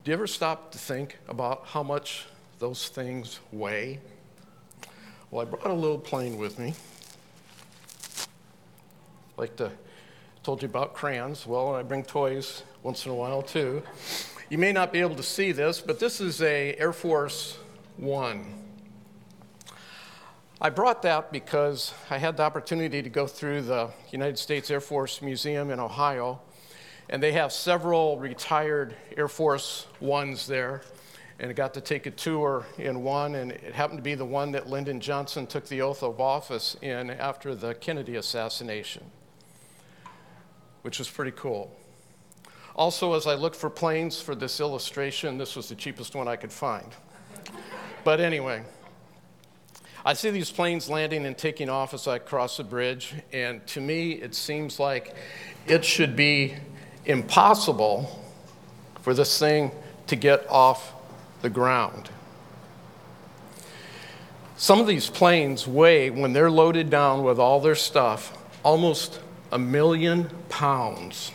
Do you ever stop to think about how much those things weigh? Well, I brought a little plane with me. Told you about crayons. Well, I bring toys once in a while too. You may not be able to see this, but this is a Air Force One. I brought that because I had the opportunity to go through the United States Air Force Museum in Ohio, and they have several retired Air Force Ones there, and I got to take a tour in one, and it happened to be the one that Lyndon Johnson took the oath of office in after the Kennedy assassination, which was pretty cool. Also, as I looked for planes for this illustration, this was the cheapest one I could find. But anyway, I see these planes landing and taking off as I cross the bridge, and to me, it seems like it should be impossible for this thing to get off the ground. Some of these planes weigh, when they're loaded down with all their stuff, almost 1 million pounds.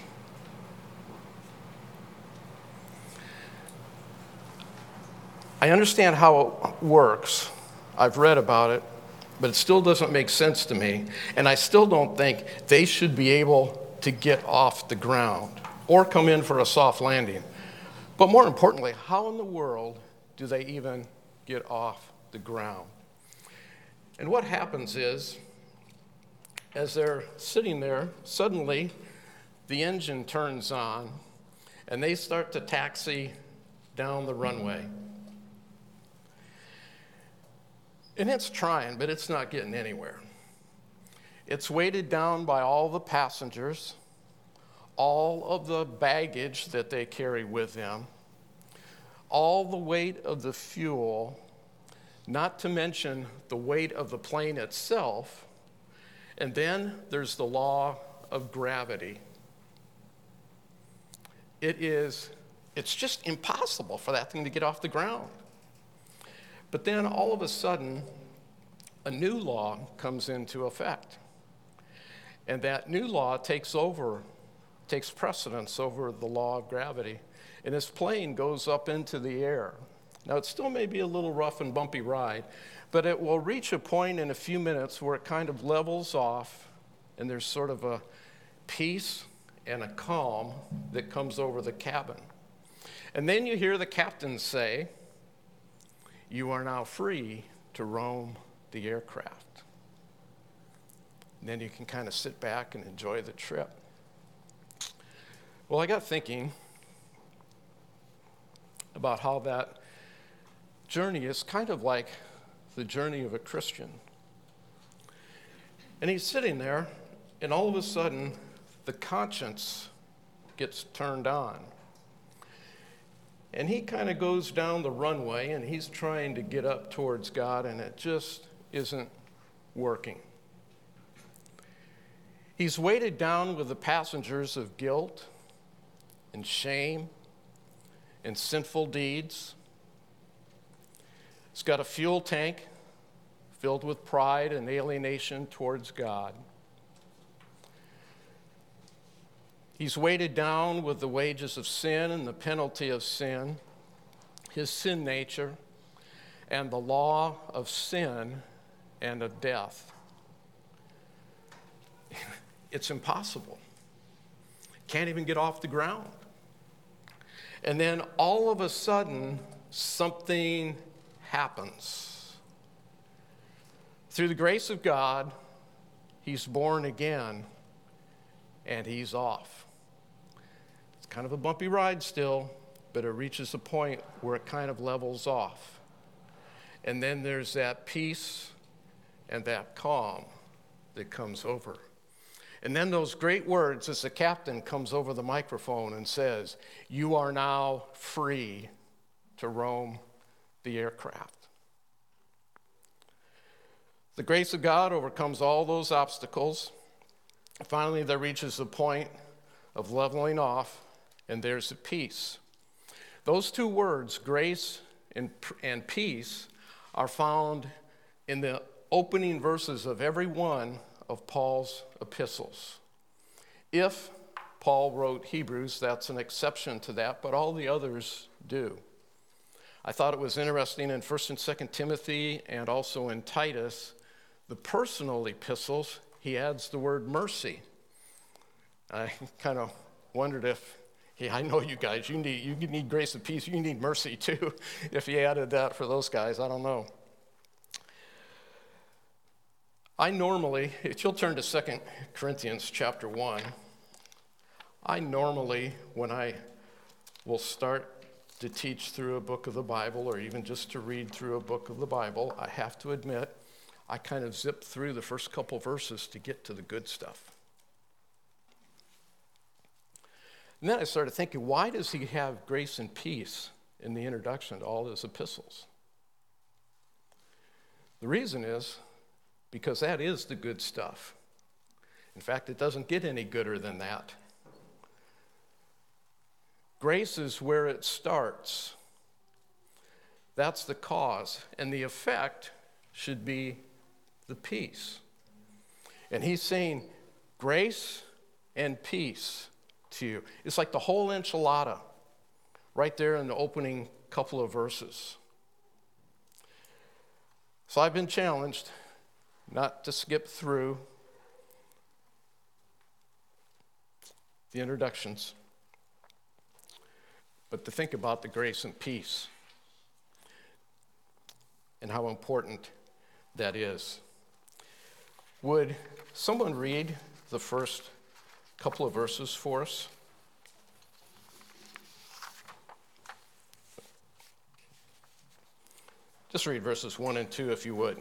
I understand how it works. I've read about it, but it still doesn't make sense to me, and I still don't think they should be able to get off the ground or come in for a soft landing. But more importantly, how in the world do they even get off the ground? And what happens is, as they're sitting there, suddenly the engine turns on and they start to taxi down the runway. And it's trying, but it's not getting anywhere. It's weighted down by all the passengers, all of the baggage that they carry with them, all the weight of the fuel, not to mention the weight of the plane itself, and then there's the law of gravity. It's just impossible for that thing to get off the ground. But then all of a sudden, a new law comes into effect. And that new law takes precedence over the law of gravity. And this plane goes up into the air. Now, it still may be a little rough and bumpy ride, but it will reach a point in a few minutes where it kind of levels off, and there's sort of a peace and a calm that comes over the cabin. And then you hear the captain say, "You are now free to roam the aircraft." And then you can kind of sit back and enjoy the trip. Well, I got thinking about how that journey is kind of like the journey of a Christian. And he's sitting there, and all of a sudden, the conscience gets turned on. And he kind of goes down the runway, and he's trying to get up towards God, and it just isn't working. He's weighted down with the passengers of guilt and shame and sinful deeds. He's got a fuel tank filled with pride and alienation towards God. He's weighted down with the wages of sin and the penalty of sin, his sin nature, and the law of sin and of death. It's impossible. Can't even get off the ground. And then all of a sudden, something happens. Through the grace of God, he's born again, and he's off. It's kind of a bumpy ride still, but it reaches a point where it kind of levels off. And then there's that peace and that calm that comes over. And then those great words as the captain comes over the microphone and says, "You are now free to roam the aircraft." The grace of God overcomes all those obstacles. Finally, there reaches the point of leveling off, and there's a peace. Those two words, grace and peace, are found in the opening verses of every one of Paul's epistles. If Paul wrote Hebrews, that's an exception to that, but all the others do. I thought it was interesting in 1st and 2nd Timothy and also in Titus, the personal epistles, he adds the word mercy. I kind of wondered if, hey, I know you guys, you need grace and peace, you need mercy too. If he added that for those guys, I don't know. I normally, if you'll turn to 2 Corinthians chapter 1, I normally, when I will start to teach through a book of the Bible or even just to read through a book of the Bible, I have to admit, I kind of zip through the first couple verses to get to the good stuff. And then I started thinking, why does he have grace and peace in the introduction to all his epistles? The reason is because that is the good stuff. In fact, it doesn't get any gooder than that. Grace is where it starts. That's the cause. And the effect should be the peace. And he's saying grace and peace to you. It's like the whole enchilada right there in the opening couple of verses. So I've been challenged not to skip through the introductions, but to think about the grace and peace and how important that is. Would someone read the first couple of verses for us? Just read verses 1 and 2 if you would.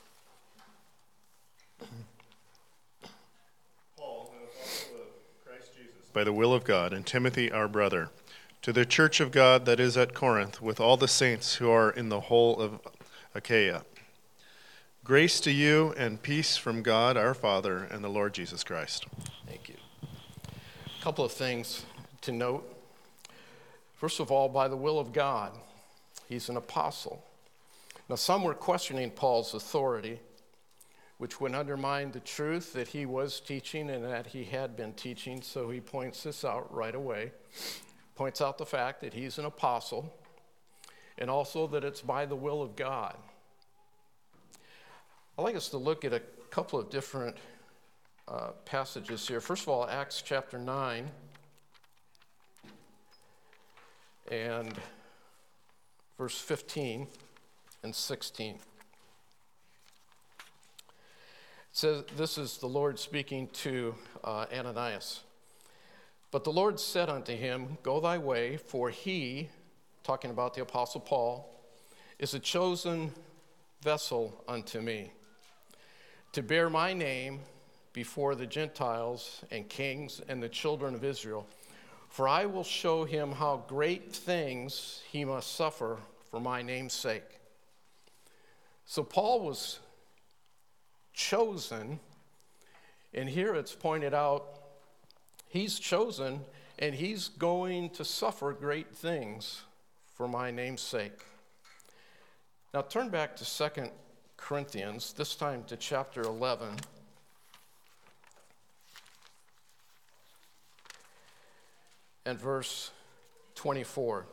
Paul, an apostle of Christ Jesus, by the will of God, and Timothy our brother, to the church of God that is at Corinth, with all the saints who are in the whole of Achaia. Grace to you and peace from God our Father and the Lord Jesus Christ. Thank you. A couple of things to note. First of all, by the will of God, he's an apostle. Now, some were questioning Paul's authority, which would undermine the truth that he was teaching and that he had been teaching, so he points this out right away. Points out the fact that he's an apostle, and also that it's by the will of God. I'd like us to look at a couple of different passages here. First of all, Acts chapter 9 and verse 15 and 16. It says, this is the Lord speaking to Ananias. But the Lord said unto him, go thy way, for he, talking about the Apostle Paul, is a chosen vessel unto me, to bear my name before the Gentiles and kings and the children of Israel. For I will show him how great things he must suffer for my name's sake. So Paul was chosen, and here it's pointed out, he's chosen, and he's going to suffer great things for my name's sake. Now turn back to 2 Corinthians, this time to chapter 11. And verse 24.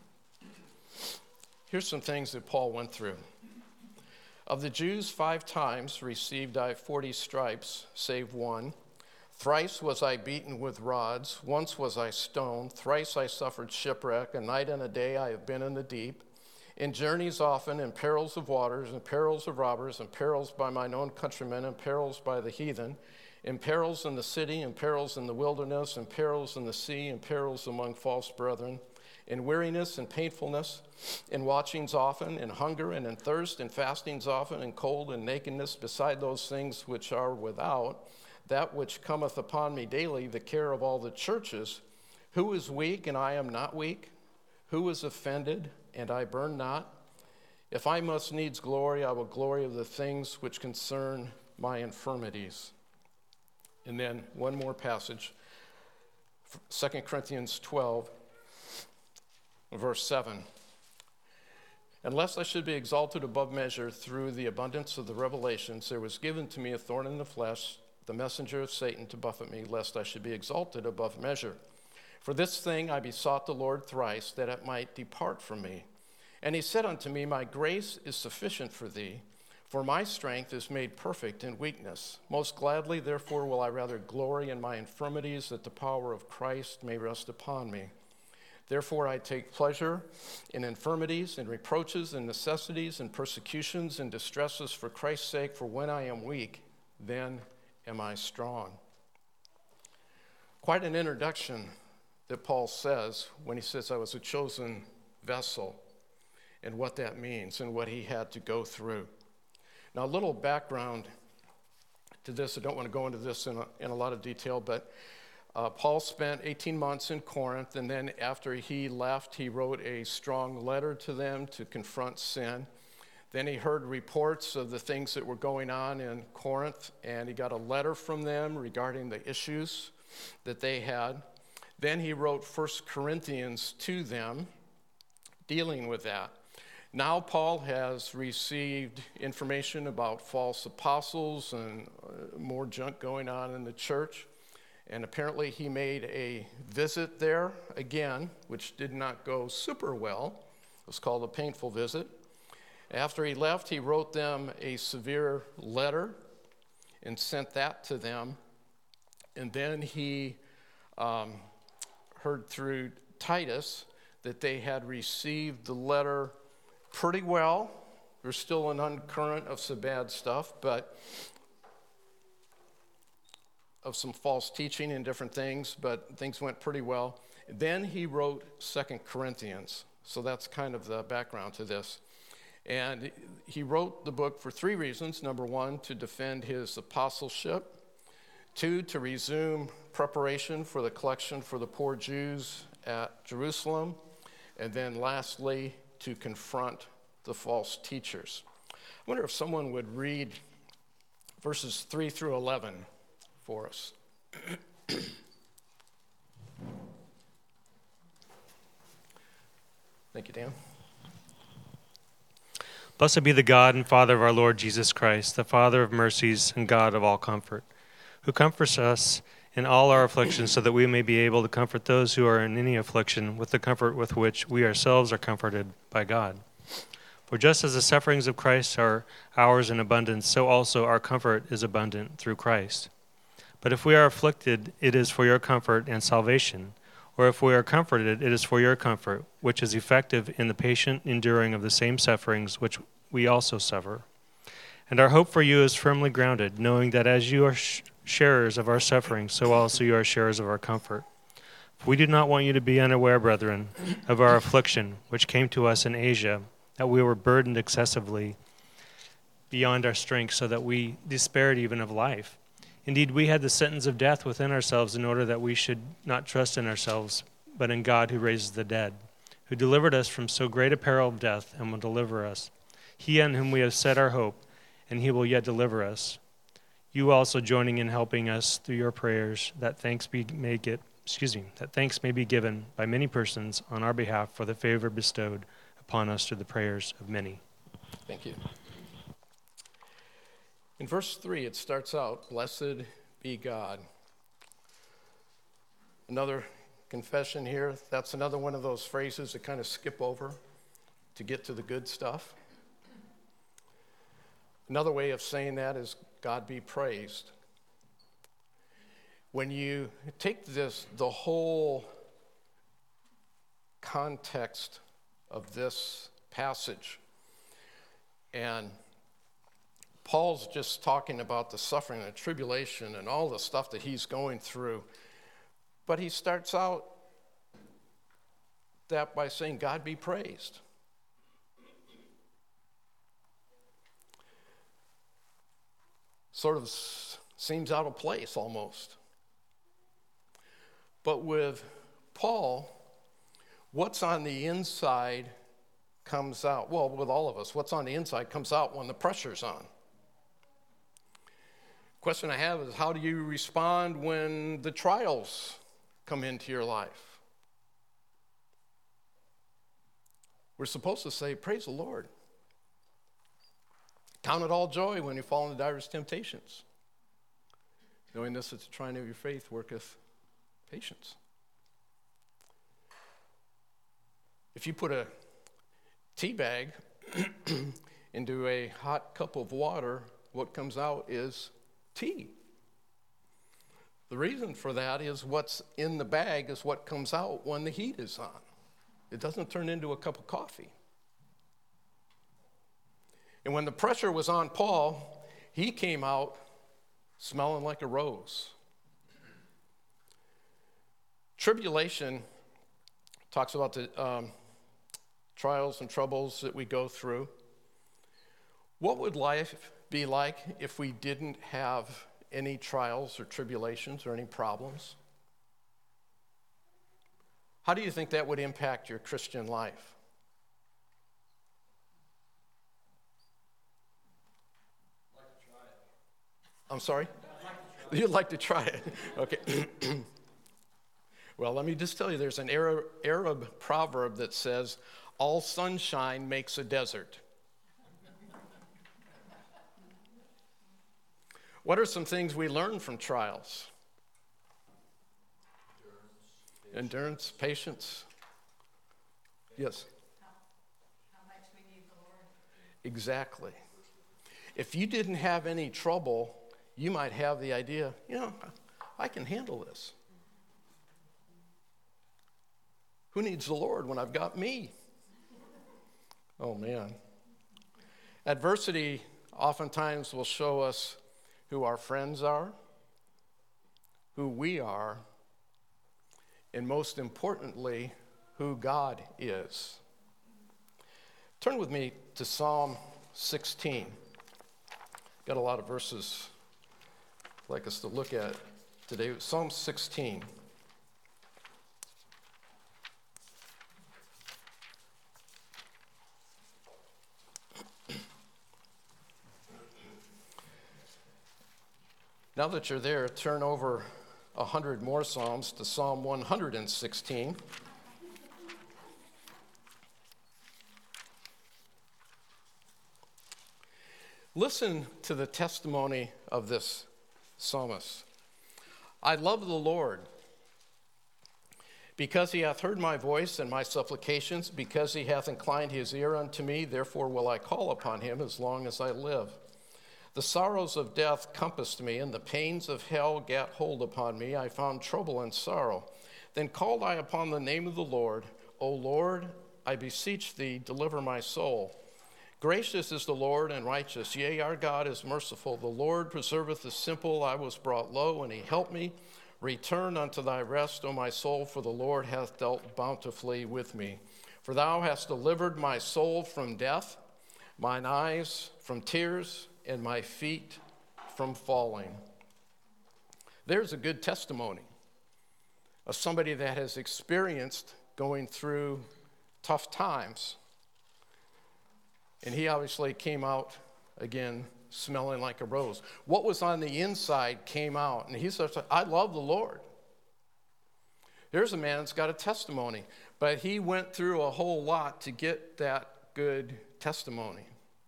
Here's some things that Paul went through. Of the Jews 5 times received I 40 stripes, save one. Thrice was I beaten with rods, once was I stoned, thrice I suffered shipwreck, a night and a day I have been in the deep. In journeys often, in perils of waters, in perils of robbers, in perils by mine own countrymen, in perils by the heathen, in perils in the city, in perils in the wilderness, in perils in the sea, in perils among false brethren, in weariness and painfulness, in watchings often, in hunger and in thirst, in fastings often, in cold and nakedness, beside those things which are without, that which cometh upon me daily, the care of all the churches. Who is weak, and I am not weak? Who is offended, and I burn not? If I must needs glory, I will glory of the things which concern my infirmities. And then one more passage, 2 Corinthians 12, verse 7. Unless I should be exalted above measure through the abundance of the revelations, there was given to me a thorn in the flesh, the messenger of Satan to buffet me, lest I should be exalted above measure. For this thing I besought the Lord thrice, that it might depart from me. And he said unto me, My grace is sufficient for thee, for my strength is made perfect in weakness. Most gladly, therefore, will I rather glory in my infirmities, that the power of Christ may rest upon me. Therefore I take pleasure in infirmities, and reproaches, and necessities, and persecutions, and distresses for Christ's sake, for when I am weak, then am I strong. Quite an introduction that Paul says when he says I was a chosen vessel, and what that means and what he had to go through. Now, a little background to this. I don't want to go into this in a lot of detail, but Paul spent 18 months in Corinth, and then after he left, he wrote a strong letter to them to confront sin. Then he heard reports of the things that were going on in Corinth, and he got a letter from them regarding the issues that they had. Then he wrote 1 Corinthians to them, dealing with that. Now Paul has received information about false apostles and more junk going on in the church. And apparently he made a visit there again, which did not go super well. It was called a painful visit. After he left, he wrote them a severe letter and sent that to them. And then he heard through Titus that they had received the letter pretty well. There's still an undercurrent of some bad stuff, but of some false teaching and different things, but things went pretty well. Then he wrote 2 Corinthians. So that's kind of the background to this. And he wrote the book for 3 reasons. Number 1, to defend his apostleship. 2, to resume preparation for the collection for the poor Jews at Jerusalem. And then lastly, to confront the false teachers. I wonder if someone would read verses 3 through 11 for us. Thank you, Dan. Blessed be the God and Father of our Lord Jesus Christ, the Father of mercies and God of all comfort, who comforts us in all our afflictions, so that we may be able to comfort those who are in any affliction with the comfort with which we ourselves are comforted by God. For just as the sufferings of Christ are ours in abundance, so also our comfort is abundant through Christ. But if we are afflicted, it is for your comfort and salvation. Or if we are comforted, it is for your comfort, which is effective in the patient enduring of the same sufferings which we also suffer. And our hope for you is firmly grounded, knowing that as you are sharers of our suffering, so also you are sharers of our comfort. For we do not want you to be unaware, brethren, of our affliction, which came to us in Asia, that we were burdened excessively beyond our strength, so that we despaired even of life. Indeed, we had the sentence of death within ourselves, in order that we should not trust in ourselves, but in God who raises the dead, who delivered us from so great a peril of death, and will deliver us. He on whom we have set our hope, and he will yet deliver us. You also joining in helping us through your prayers, that thanks may be given by many persons on our behalf for the favor bestowed upon us through the prayers of many. Thank you. In verse 3, it starts out, blessed be God. Another confession here. That's another one of those phrases that kind of skip over to get to the good stuff. Another way of saying that is God be praised. When you take the whole context of this passage, and Paul's just talking about the suffering and tribulation and all the stuff that he's going through. But he starts out that by saying, God be praised. Sort of seems out of place almost. But with Paul, what's on the inside comes out. Well, with all of us, what's on the inside comes out when the pressure's on. Question I have is, how do you respond when the trials come into your life? We're supposed to say, praise the Lord. Count it all joy when you fall into diverse temptations. Knowing this, it's trying of your faith worketh patience. If you put a tea bag into a hot cup of water, what comes out is tea. The reason for that is what's in the bag is what comes out when the heat is on. It doesn't turn into a cup of coffee. And when the pressure was on Paul, he came out smelling like a rose. Tribulation talks about the trials and troubles that we go through. What would life be like if we didn't have any trials or tribulations or any problems? How do you think that would impact your Christian life? I'd like to try it. I'm sorry? I'd like to try it. You'd like to try it. Okay. Well, let me just tell you, there's an Arab proverb that says, all sunshine makes a desert. What are some things we learn from trials? Endurance, patience. Yes? How much we need the Lord. Exactly. If you didn't have any trouble, you might have the idea, I can handle this. Who needs the Lord when I've got me? Oh, man. Adversity oftentimes will show us who our friends are, who we are, and most importantly, who God is. Turn with me to Psalm 16. Got a lot of verses I'd like us to look at today. Psalm 16. Now that you're there, turn over 100 more Psalms to Psalm 116. Listen to the testimony of this psalmist. I love the Lord, because he hath heard my voice and my supplications, because he hath inclined his ear unto me, therefore will I call upon him as long as I live. The sorrows of death compassed me, and the pains of hell gat hold upon me. I found trouble and sorrow. Then called I upon the name of the Lord. O Lord, I beseech thee, deliver my soul. Gracious is the Lord and righteous. Yea, our God is merciful. The Lord preserveth the simple. I was brought low, and he helped me. Return unto thy rest, O my soul, for the Lord hath dealt bountifully with me. For thou hast delivered my soul from death, mine eyes from tears, and my feet from falling. There's a good testimony of somebody that has experienced going through tough times. And he obviously came out, again, smelling like a rose. What was on the inside came out. And he says, I love the Lord. Here's a man that's got a testimony. But he went through a whole lot to get that good testimony.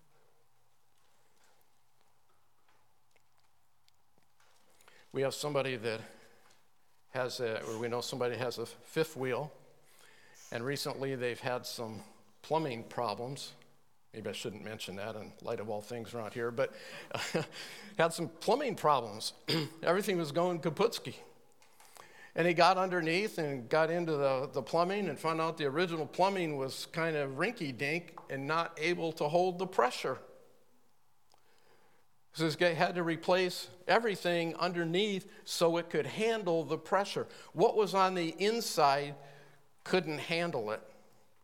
We have somebody that we know somebody has a fifth wheel, and recently they've had some plumbing problems. Maybe I shouldn't mention that in light of all things around here, but had some plumbing problems. Everything was going kaputski. And he got underneath and got into the plumbing and found out the original plumbing was kind of rinky-dink and not able to hold the pressure. So this guy had to replace everything underneath so it could handle the pressure. What was on the inside couldn't handle it.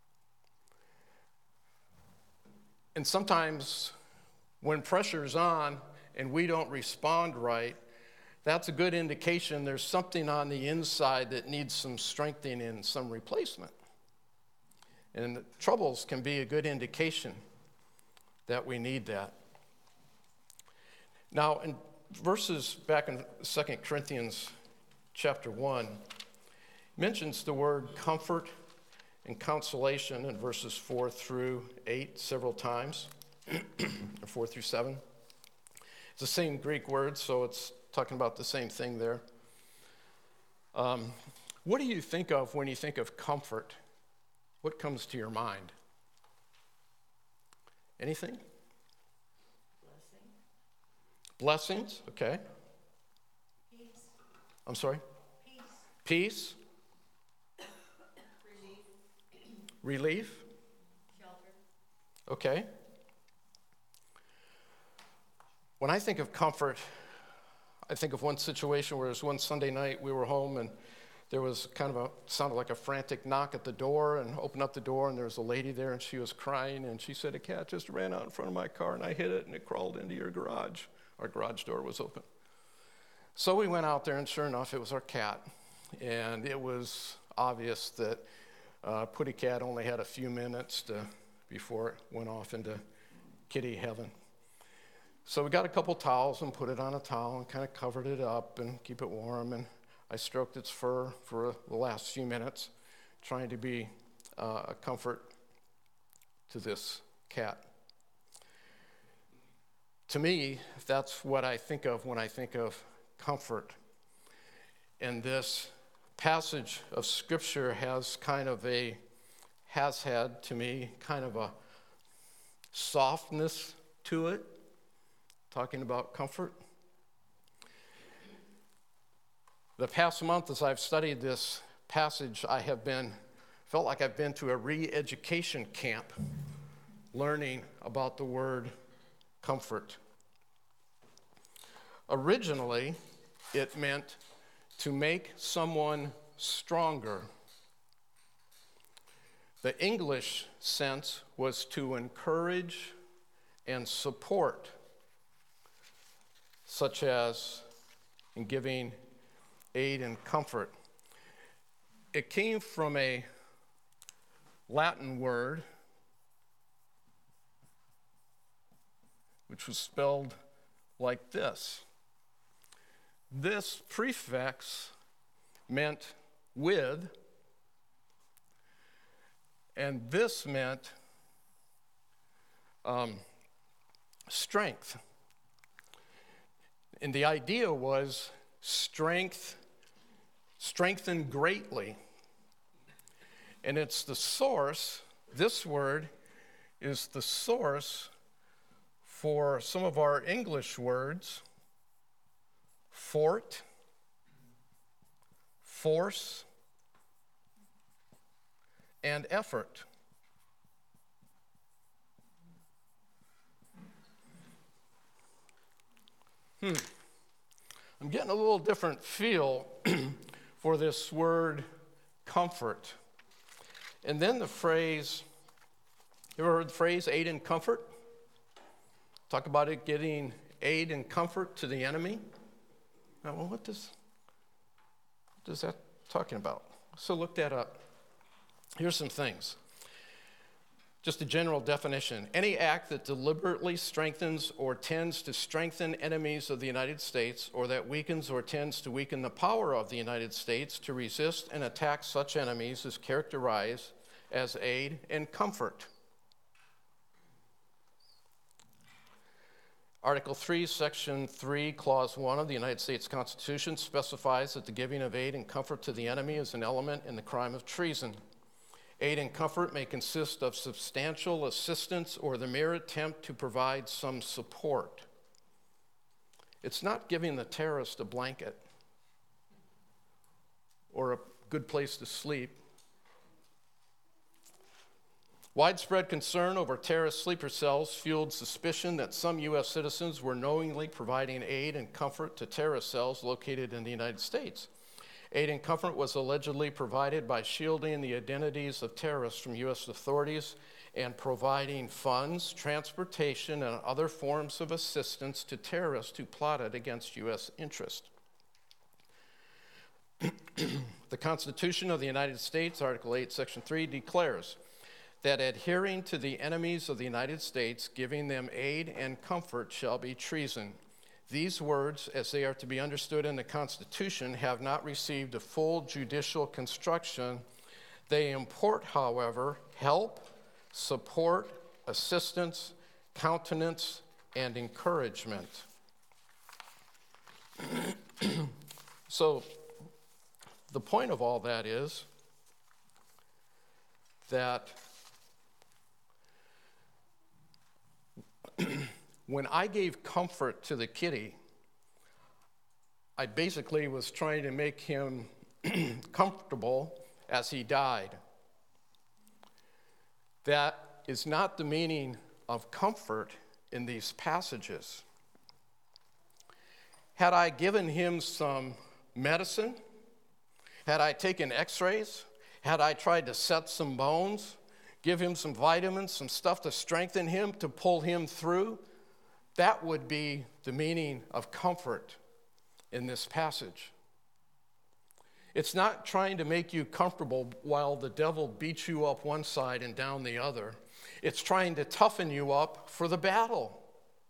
And sometimes when pressure's on and we don't respond right, that's a good indication there's something on the inside that needs some strengthening and some replacement. And troubles can be a good indication that we need that. Now, in verses back in 2 Corinthians chapter 1, mentions the word comfort and consolation in verses 4 through 8 several times, or 4 through 7. It's the same Greek word, so it's talking about the same thing there. What do you think of when you think of comfort? What comes to your mind? Anything? Blessing. Blessings, okay. Peace. I'm sorry? Peace. Peace, Relief. relief, Shelter. okay. When I think of comfort, I think of one situation where it was one Sunday night we were home and there was sounded like a frantic knock at the door, and opened up the door and there was a lady there and she was crying and she said, "A cat just ran out in front of my car and I hit it and it crawled into your garage." Our garage door was open. So we went out there and sure enough it was our cat, and it was obvious that Putty Cat only had a few minutes before it went off into kitty heaven. So we got a couple towels and put it on a towel and kind of covered it up and keep it warm, and I stroked its fur for the last few minutes, trying to be a comfort to this cat. To me, that's what I think of when I think of comfort. And this passage of Scripture has had to me kind of a softness to it, talking about comfort. The past month, as I've studied this passage, felt like I've been to a re-education camp, learning about the word comfort. Originally, it meant to make someone stronger. The English sense was to encourage and support, such as in giving aid and comfort. It came from a Latin word which was spelled like this. This prefix meant with, and this meant strength. And the idea was strengthen greatly. And it's the source, this word is the source for some of our English words: fort, force, and effort. I'm getting a little different feel for this word comfort. And then the phrase, you ever heard the phrase aid and comfort? Talk about it getting aid and comfort to the enemy. Now, well, what is that talking about? So look that up. Here's some things. Just a general definition: any act that deliberately strengthens or tends to strengthen enemies of the United States, or that weakens or tends to weaken the power of the United States to resist and attack such enemies, is characterized as aid and comfort. Article 3, Section 3, Clause 1 of the United States Constitution specifies that the giving of aid and comfort to the enemy is an element in the crime of treason. Aid and comfort may consist of substantial assistance or the mere attempt to provide some support. It's not giving the terrorist a blanket or a good place to sleep. Widespread concern over terrorist sleeper cells fueled suspicion that some U.S. citizens were knowingly providing aid and comfort to terrorist cells located in the United States. Aid and comfort was allegedly provided by shielding the identities of terrorists from U.S. authorities and providing funds, transportation, and other forms of assistance to terrorists who plotted against U.S. interests. The Constitution of the United States, Article 8, Section 3, declares that adhering to the enemies of the United States, giving them aid and comfort, shall be treason. These words, as they are to be understood in the Constitution, have not received a full judicial construction. They import, however, help, support, assistance, countenance, and encouragement. So the point of all that is that when I gave comfort to the kitty, I basically was trying to make him comfortable as he died. That is not the meaning of comfort in these passages. Had I given him some medicine, had I taken x-rays, had I tried to set some bones, give him some vitamins, some stuff to strengthen him, to pull him through, that would be the meaning of comfort in this passage. It's not trying to make you comfortable while the devil beats you up one side and down the other. It's trying to toughen you up for the battle.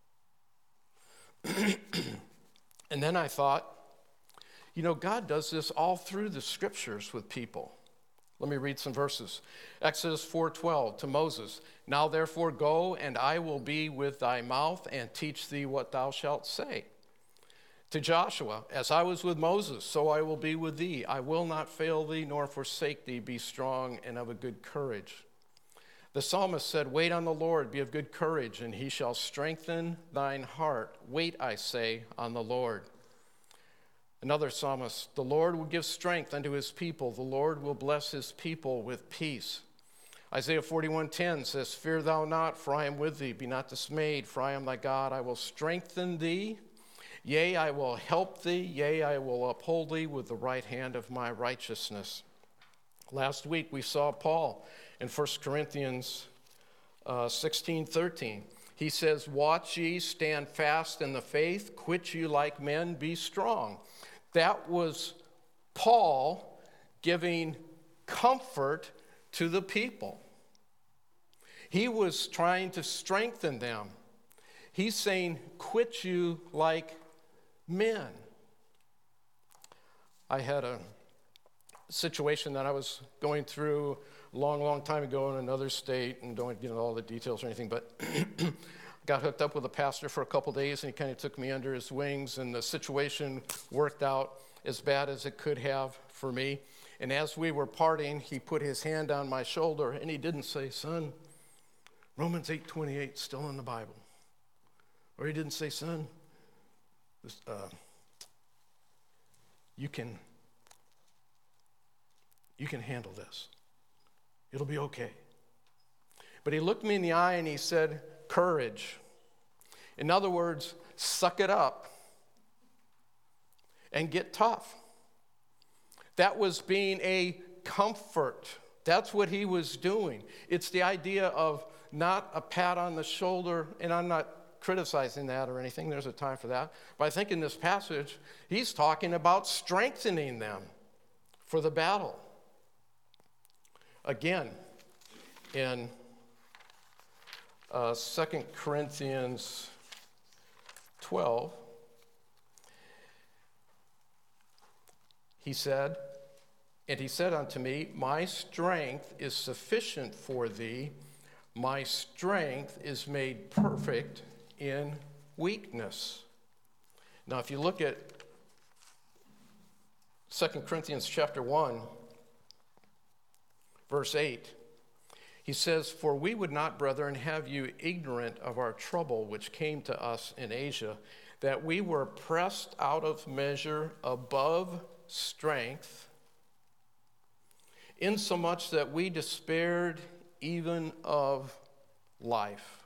And then I thought, God does this all through the scriptures with people. Let me read some verses. Exodus 4:12 to Moses, "Now therefore go, and I will be with thy mouth and teach thee what thou shalt say." To Joshua, "As I was with Moses, so I will be with thee. I will not fail thee nor forsake thee. Be strong and of a good courage." The psalmist said, "Wait on the Lord, be of good courage, and he shall strengthen thine heart. Wait, I say, on the Lord." Another psalmist, "The Lord will give strength unto his people. The Lord will bless his people with peace." Isaiah 41:10 says, "Fear thou not, for I am with thee. Be not dismayed, for I am thy God. I will strengthen thee. Yea, I will help thee. Yea, I will uphold thee with the right hand of my righteousness." Last week we saw Paul in 1 Corinthians 16:13. He says, "Watch ye, stand fast in the faith, quit you like men, be strong." That was Paul giving comfort to the people. He was trying to strengthen them. He's saying, quit you like men. I had a situation that I was going through a long time ago in another state, and don't get into all the details or anything, but got hooked up with a pastor for a couple days, and he kind of took me under his wings, and the situation worked out as bad as it could have for me. And as we were parting, he put his hand on my shoulder, and he didn't say, "Son, Romans 8:28 still in the Bible." Or he didn't say, "Son, you can handle this. It'll be okay." But he looked me in the eye and he said, "Courage." In other words, suck it up and get tough. That was being a comfort. That's what he was doing. It's the idea of not a pat on the shoulder, and I'm not criticizing that or anything. There's a time for that. But I think in this passage, he's talking about strengthening them for the battle. Again, in 2 Corinthians 12, he said, "And he said unto me, My strength is sufficient for thee. My strength is made perfect in weakness." Now, if you look at 2 Corinthians chapter 1, verse 8, he says, "For we would not, brethren, have you ignorant of our trouble which came to us in Asia, that we were pressed out of measure above strength, insomuch that we despaired even of life."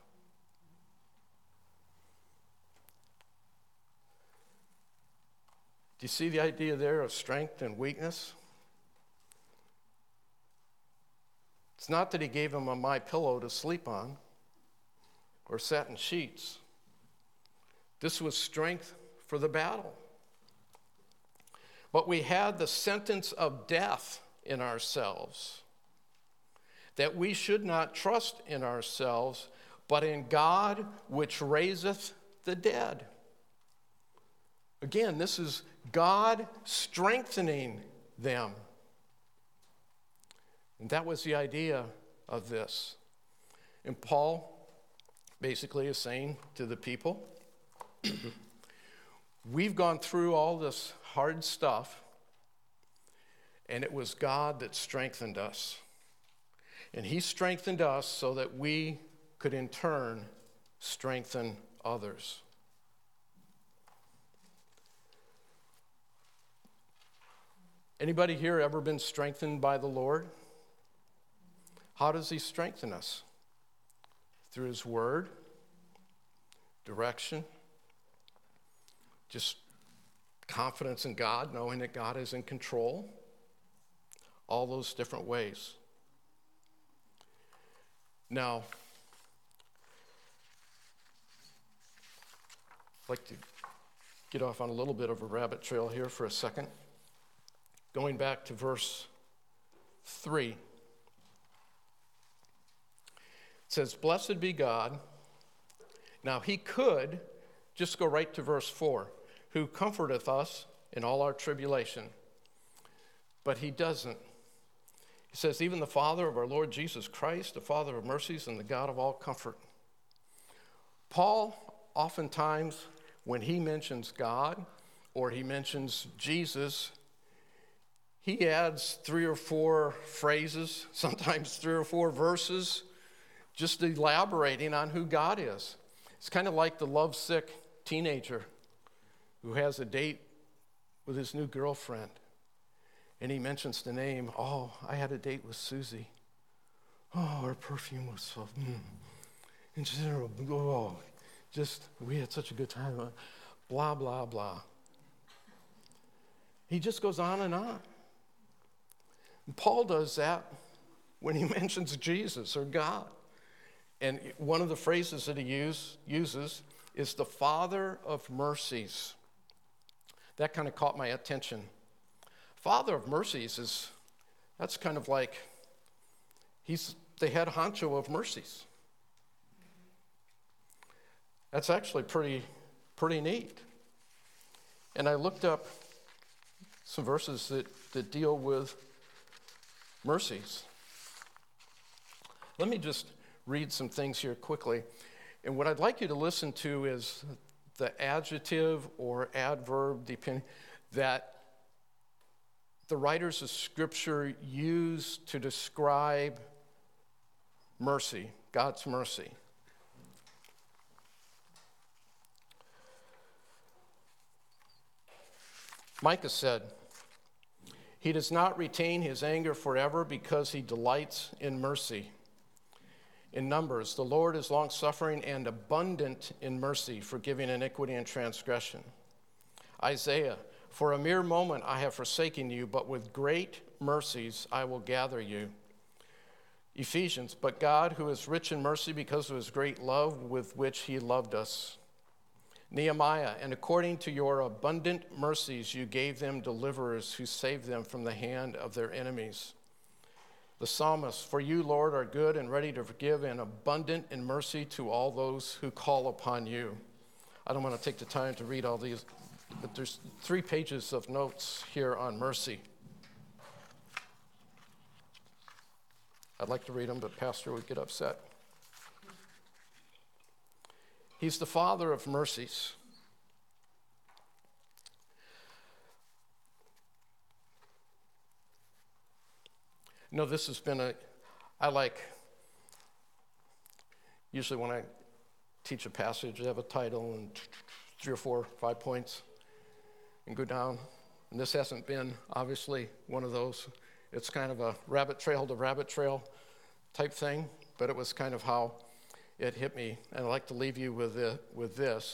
Do you see the idea there of strength and weakness? It's not that he gave him a my pillow to sleep on or satin sheets. This was strength for the battle. But we had the sentence of death in ourselves, that we should not trust in ourselves, but in God which raiseth the dead. Again, this is God strengthening them. And that was the idea of this. And Paul basically is saying to the people, We've gone through all this hard stuff, and it was God that strengthened us. And he strengthened us so that we could in turn strengthen others. Anybody here ever been strengthened by the Lord? How does he strengthen us? Through his word, direction, just confidence in God, knowing that God is in control. All those different ways. Now, I'd like to get off on a little bit of a rabbit trail here for a second. Going back to verse 3. It says, "Blessed be God." Now, he could just go right to verse 4, "who comforteth us in all our tribulation." But he doesn't. He says, "Even the Father of our Lord Jesus Christ, the Father of mercies and the God of all comfort." Paul, oftentimes, when he mentions God or he mentions Jesus, he adds 3 or 4 phrases, sometimes 3 or 4 verses, just elaborating on who God is. It's kind of like the lovesick teenager who has a date with his new girlfriend. And he mentions the name, "Oh, I had a date with Susie. Oh, her perfume was so, And she said, "Oh, we had such a good time." Blah, blah, blah. He just goes on and on. And Paul does that when he mentions Jesus or God. And one of the phrases that he uses is the Father of mercies. That kind of caught my attention. Father of mercies that's kind of like, he's the head honcho of mercies. That's actually pretty neat. And I looked up some verses that deal with mercies. Let me just read some things here quickly. And what I'd like you to listen to is the adjective or adverb, depending, that the writers of Scripture use to describe mercy, God's mercy. Micah said, "He does not retain his anger forever because he delights in mercy." In Numbers, "The Lord is long-suffering and abundant in mercy, forgiving iniquity and transgression." Isaiah, "For a mere moment I have forsaken you, but with great mercies I will gather you." Ephesians, "But God, who is rich in mercy because of his great love with which he loved us." Nehemiah, "And according to your abundant mercies you gave them deliverers who saved them from the hand of their enemies." The psalmist, "For you, Lord, are good and ready to forgive and abundant in mercy to all those who call upon you." I don't want to take the time to read all these, but there's 3 pages of notes here on mercy. I'd like to read them, but Pastor would get upset. He's the Father of mercies. No, this has been usually when I teach a passage, I have a title and 3 or 4, 5 points and go down. And this hasn't been, obviously, one of those. It's kind of a rabbit trail to rabbit trail type thing, but it was kind of how it hit me. And I'd like to leave you with this.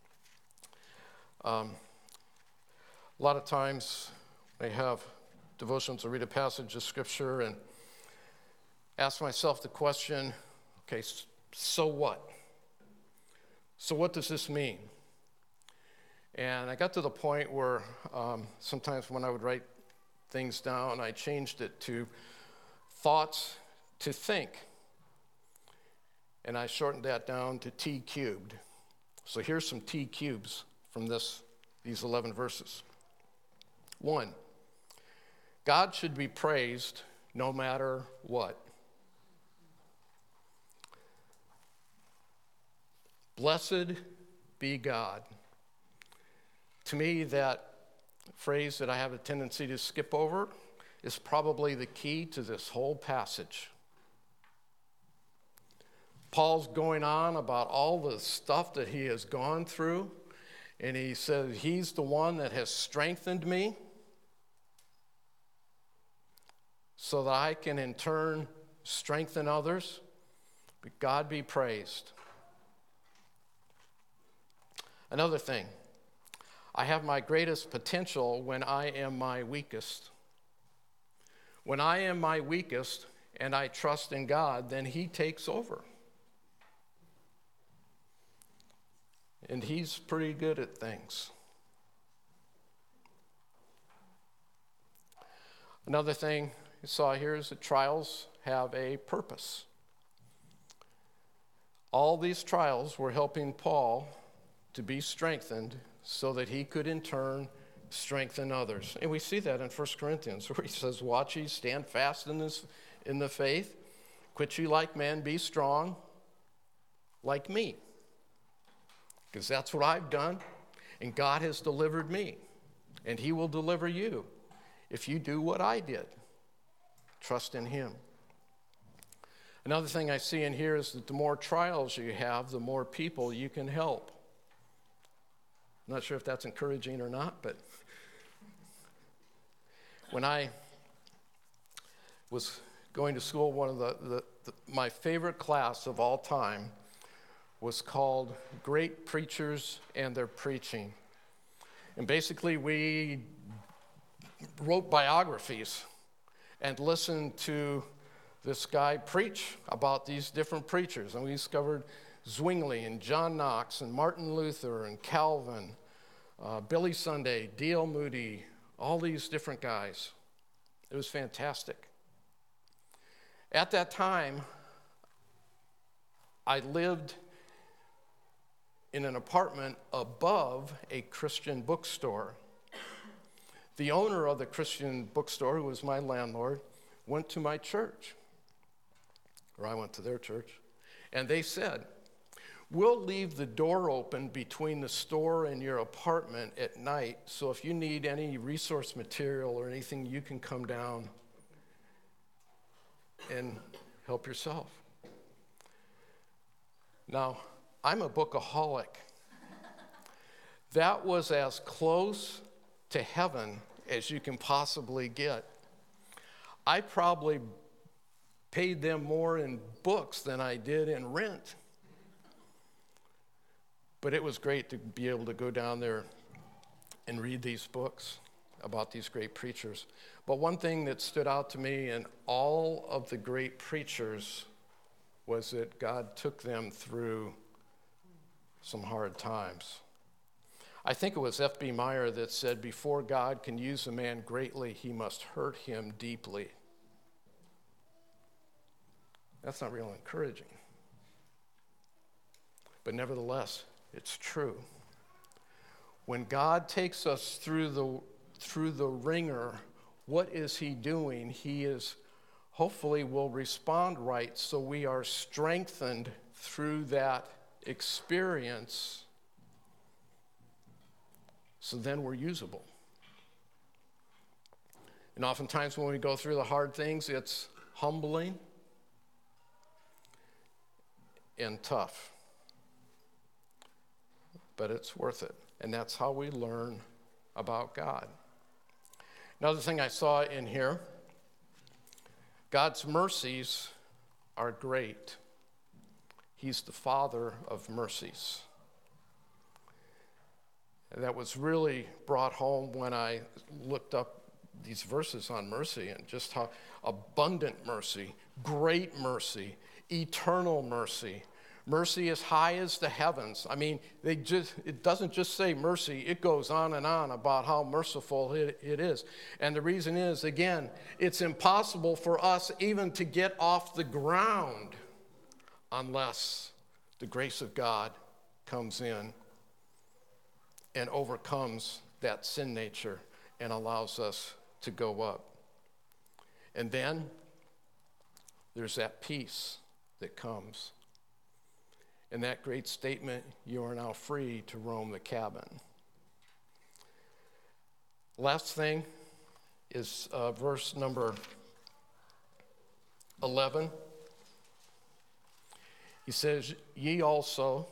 A lot of times I have devotions, I read a passage of Scripture and ask myself the question, okay, so what? So what does this mean? And I got to the point where sometimes when I would write things down, I changed it to thoughts to think. And I shortened that down to T cubed. So here's some T cubes from these 11 verses. 1, God should be praised no matter what. Blessed be God. To me, that phrase that I have a tendency to skip over is probably the key to this whole passage. Paul's going on about all the stuff that he has gone through, and he says he's the one that has strengthened me so that I can in turn strengthen others. But God be praised. Another thing, I have my greatest potential when I am my weakest. When I am my weakest and I trust in God, then He takes over. And He's pretty good at things. Another thing you saw here is that trials have a purpose. All these trials were helping Paul to be strengthened so that he could in turn strengthen others. And we see that in 1 Corinthians where he says, watch ye, stand fast in the faith, quit ye like men, be strong like me. Because that's what I've done, and God has delivered me, and He will deliver you if you do what I did. Trust in Him. Another thing I see in here is that the more trials you have, the more people you can help. I'm not sure if that's encouraging or not, but when I was going to school, one of my favorite class of all time was called Great Preachers and Their Preaching. And basically we wrote biographies and listened to this guy preach about these different preachers. And we discovered Zwingli and John Knox and Martin Luther and Calvin, Billy Sunday, D.L. Moody, all these different guys. It was fantastic. At that time, I lived in an apartment above a Christian bookstore. The owner of the Christian bookstore, who was my landlord, went to my church, or I went to their church, and they said, we'll leave the door open between the store and your apartment at night, so if you need any resource material or anything, you can come down and help yourself. Now, I'm a bookaholic. That was as close to heaven as you can possibly get. I probably paid them more in books than I did in rent. But it was great to be able to go down there and read these books about these great preachers. But one thing that stood out to me in all of the great preachers was that God took them through some hard times. I think it was F.B. Meyer that said, before God can use a man greatly, He must hurt him deeply. That's not real encouraging. But nevertheless, it's true. When God takes us through the ringer, what is He doing? He is hopefully will respond right, so we are strengthened through that experience, so then we're usable. And oftentimes when we go through the hard things, it's humbling and tough. But it's worth it. And that's how we learn about God. Another thing I saw in here, God's mercies are great. He's the Father of mercies. And that was really brought home when I looked up these verses on mercy and just how abundant mercy, great mercy, eternal mercy. Mercy as high as the heavens. I mean, it doesn't just say mercy, it goes on and on about how merciful it is. And the reason is, again, it's impossible for us even to get off the ground unless the grace of God comes in and overcomes that sin nature and allows us to go up. And then there's that peace that comes. And that great statement, you are now free to roam the cabin. Last thing is verse number 11. He says, ye also,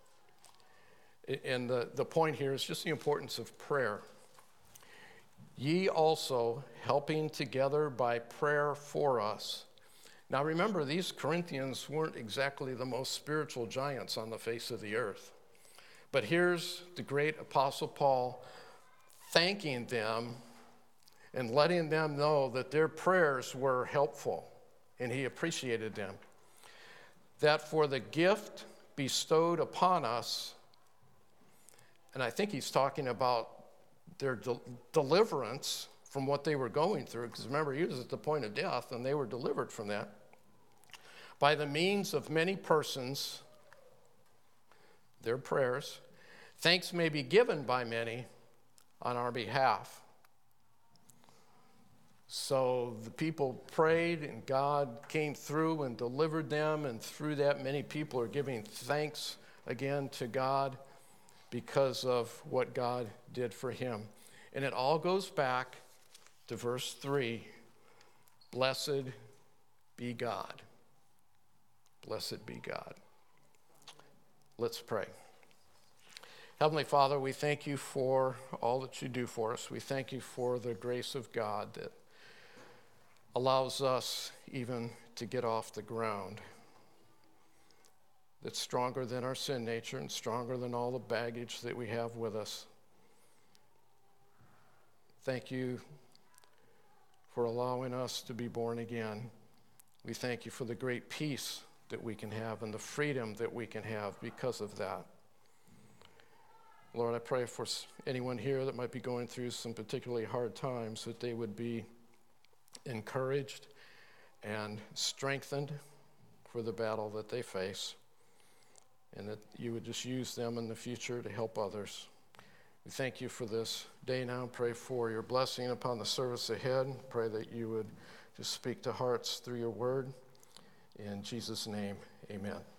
and the point here is just the importance of prayer. Ye also, helping together by prayer for us. Now remember, these Corinthians weren't exactly the most spiritual giants on the face of the earth. But here's the great Apostle Paul thanking them and letting them know that their prayers were helpful, and he appreciated them. That for the gift bestowed upon us, and I think he's talking about their deliverance from what they were going through, because remember, he was at the point of death, and they were delivered from that. By the means of many persons, their prayers, thanks may be given by many on our behalf. So the people prayed, and God came through and delivered them, and through that, many people are giving thanks again to God because of what God did for him. And it all goes back to verse 3, blessed be God. Blessed be God. Let's pray. Heavenly Father, we thank you for all that you do for us. We thank you for the grace of God that allows us even to get off the ground, that's stronger than our sin nature and stronger than all the baggage that we have with us. Thank you for allowing us to be born again. We thank you for the great peace that we can have and the freedom that we can have because of that. Lord, I pray for anyone here that might be going through some particularly hard times, that they would be encouraged and strengthened for the battle that they face, and that you would just use them in the future to help others. We thank you for this day now. Pray for your blessing upon the service ahead. Pray that you would just speak to hearts through your word. In Jesus' name, amen.